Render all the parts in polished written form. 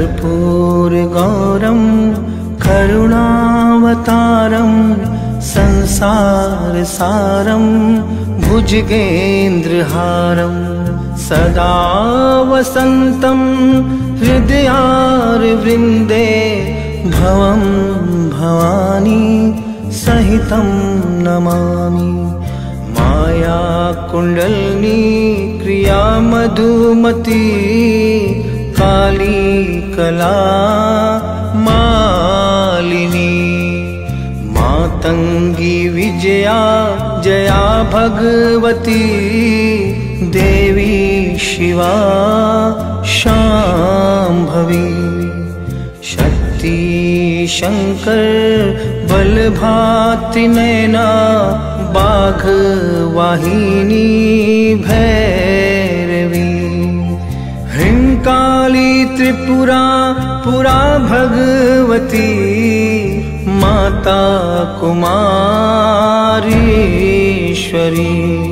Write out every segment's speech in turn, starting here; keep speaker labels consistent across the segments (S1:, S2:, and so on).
S1: कर्पूरगौरं करुणावतारं संसारसारं भुजगेन्द्रहारं सदा वसन्तं हृदयारविन्दे भवं भवानी सहितं नमामि। माया कुण्डलिनी क्रिया मधुमती काली कला मालिनी मातंगी विजया जया भगवती देवी शिवा शाम्भवी शक्ति शंकर बलभात्रिनयना बाघवाहिनी भैरवी ह्रींकाली त्रिपुरा पुरा भगवती माता कुमारीश्वरी।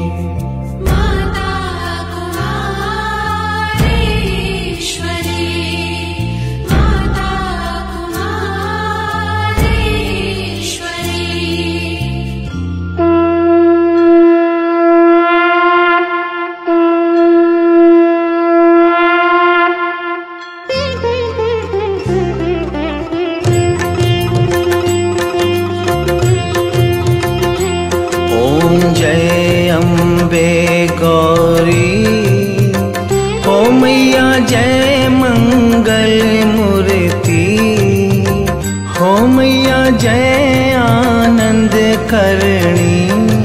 S1: जय अम्बे गौरी ओ मैया जय मंगल मूर्ति हो मैया जय आनंद करणी।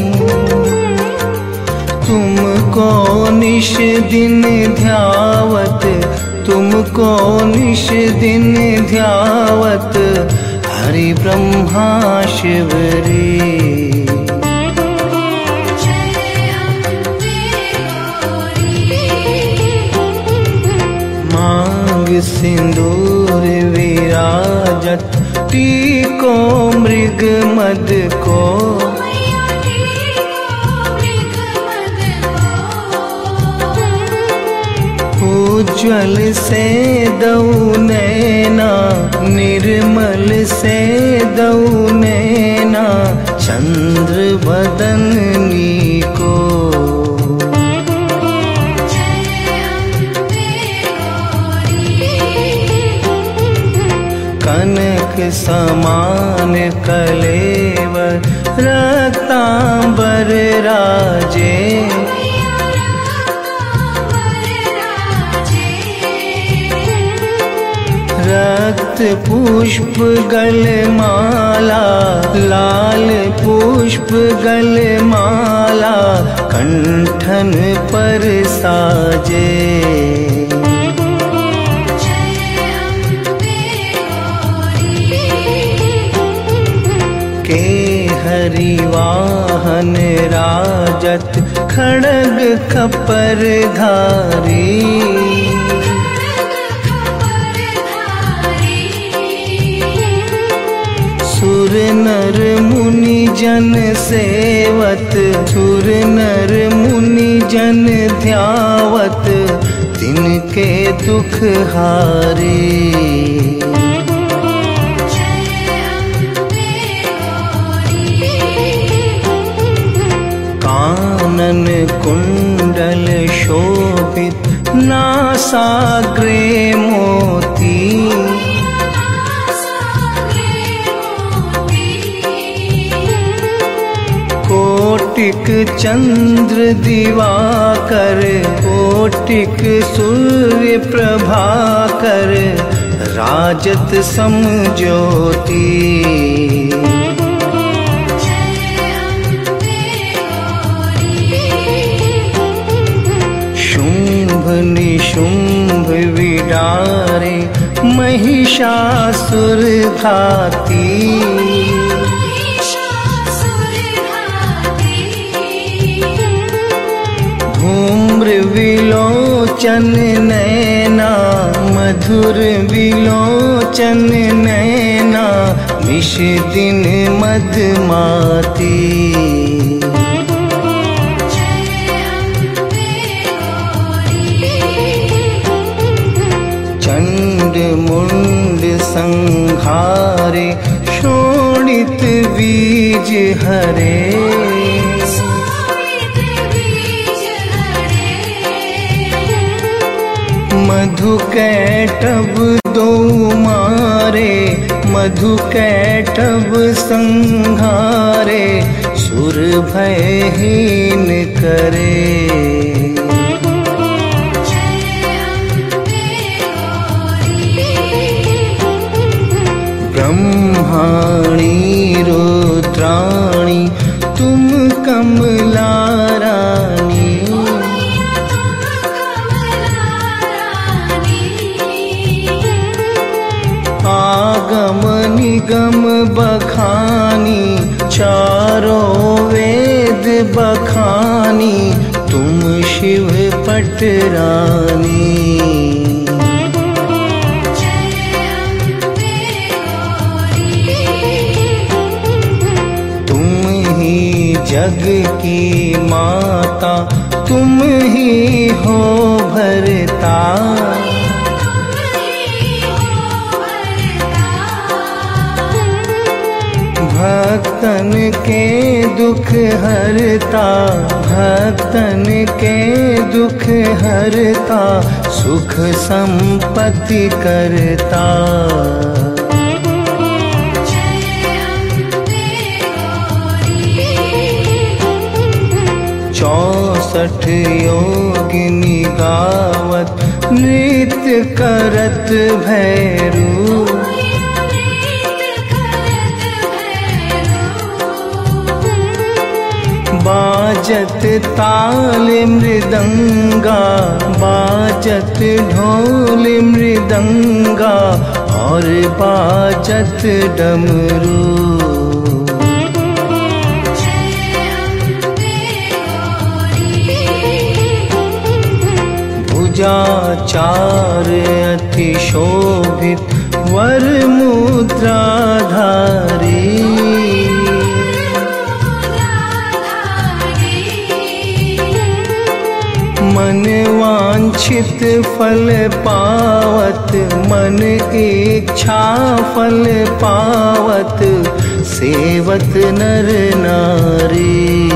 S1: तुमको निश दिन ध्यावत तुमको निश दिन ध्यावत हरि ब्रह्मा शिवरी। सिंदूर विराजत टीको मृग मद को उज्ज्वल से दऊ नैना निर्मल से दऊ नैना चंद्र बदनी को। कनक समान कलेवर रक्तांबर राजे रक्त पुष्प गलमाला लाल पुष्प गलमाला कंठन पर साजे। के हरिवाहन राजत खड़ग खपर धारी सुर नर मुनि जन सेवत सुर नर मुनि जन ध्यावत तिनके दुख हारे। कानन कुंडल शोभित नासाग्रे मोती कोटिक चंद्र दिवाकर कोटिक सूर्य प्रभाकर राजत समज्योति। निशुंभ विडारे महिषासुर घाती धूम्र विलोचन नैना मधुर विलोचन नैना निश दिन मधुमाती। संहारे शोणित बीज हरे। मधु कैटभ दो मारे, मधु कैटभ संहारे, सुर भयहीन करे। ब्रह्माणी रुद्राणी तुम कमला रानी। आगम निगम बखानी चारों वेद बखानी, तुम शिव पटरानी। जग की माता तुम ही हो भरता। भक्तन के दुख हरता, भक्तन के दुख हरता, सुख संपत्ति करता। 64 योगिनी गावत नृत्य करत भैरू। बाजत ताल मृदंगा, बाजत ढोल मृदंगा, और बाजत डमरू। 4 अति शोभित वर मुद्राधारी। मन वांछित फल पावत, मन इच्छा फल पावत, सेवत नर नारी।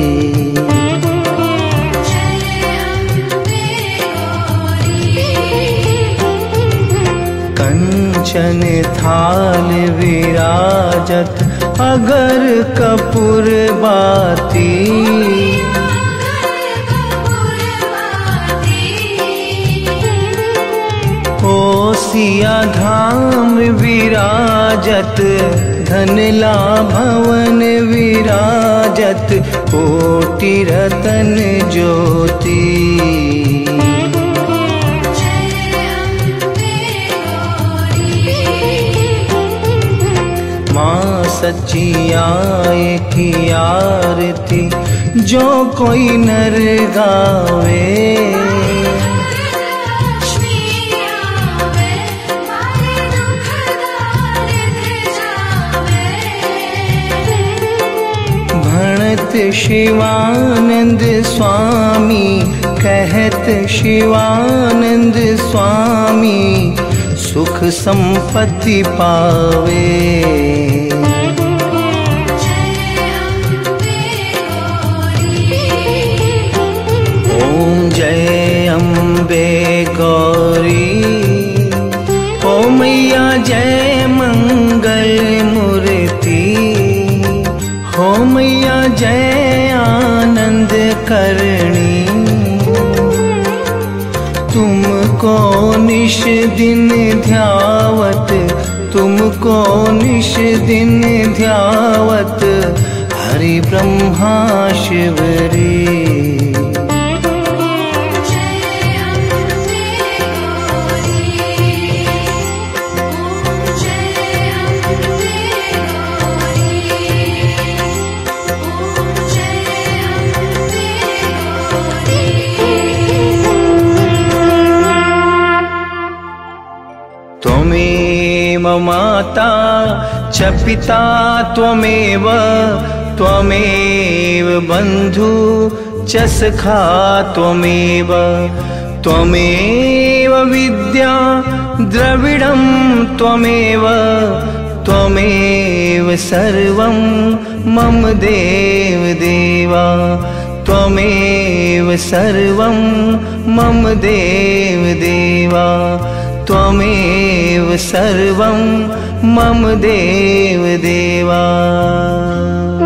S1: कंचन थाल विराजत अगर कपूर बाती। ओसिया धाम विराजत, धनला भवन विराजत, कोटि रतन ज्योति। माँ सच्ची आए की आरती जो कोई नर गावे। भणत शिवानंद स्वामी, कहत शिवानंद स्वामी, सुख संपत्ति पावे। ओम जय अम्बे गौरी, ओ मैया जय मंगल मूर्ति, हो मैया जय आनंद करणी। तुमको निश दिन ध्यावत, तुमको निश दिन ध्यावत, हरि ब्रह्मा शिव रे। त्वमेव माता च पिता त्वमेव, त्वमेव बन्धु च सखा त्वमेव, त्वमेव विद्या द्रविडं त्वमेव त्वमेव सर्वं मम देव देवा त्वमेव सर्वं मम देव देवा त्वमेव सर्वं मम देव देवा।